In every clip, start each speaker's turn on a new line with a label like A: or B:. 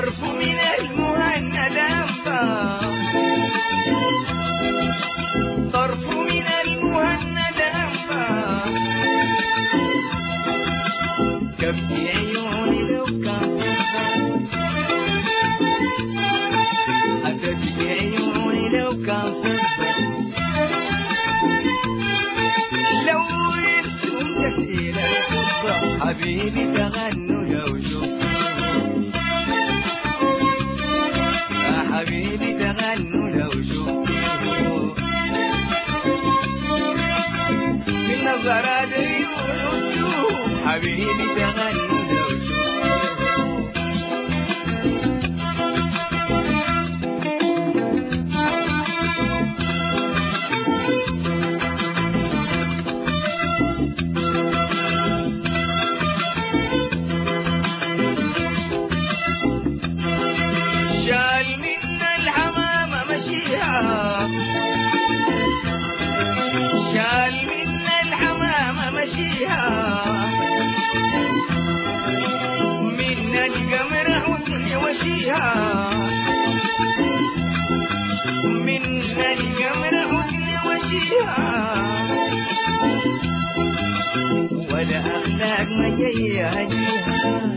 A: طرف من المهند أنبا طرف من المهند أنبا كبدي عيوني لو كان كبدي عيوني لو كان صدق لو انتم كثير حبيبي تغنوا لو شفتوا يا حبيبي تغنوا لو شفتوا بالنظرات يقولوا حبيبي تغنوا لو شفتوا شال منا الحمام مشيها شال منا الحمام مشيها من القمر حسن وشيها من القمر حسن وشيها ولا أخلاق ما يهديها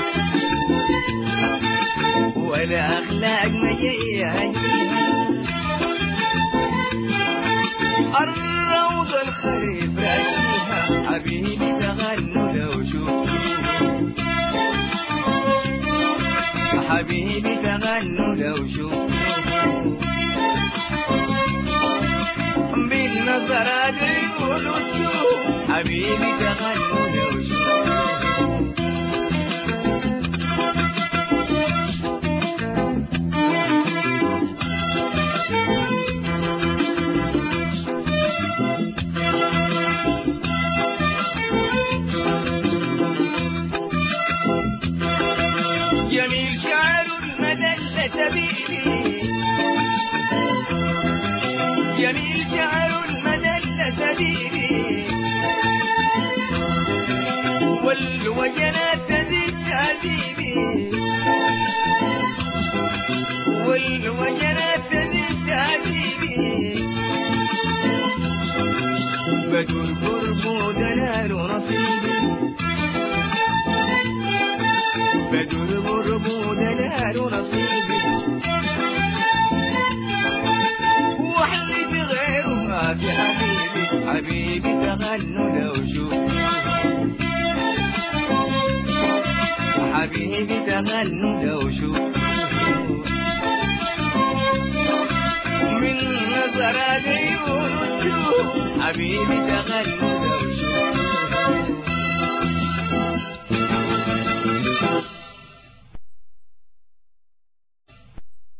A: ولا أخلاق ما يهديها الروض الخريف راشيها حبيبي تغنوا لو شفتوا حبيبي تغنوا لو شفتوا بالنظرات يقولوا حبيبي تغنوا لو شفتوا جميل شعر المدلة سبيلي جميل شعر المدلة سبيلي والوجنات تزيد تعذيبي والوجنات تزيد تعذيبي بدور قرب دلال نصيبي بدور قرب دلال نصيبي وحلي بغيرها في حبيبي حبيبي تغنوا لو شفتوا حبيبي تغنوا لو شفتوا من نظرات عيون حبيبي تغنوا لو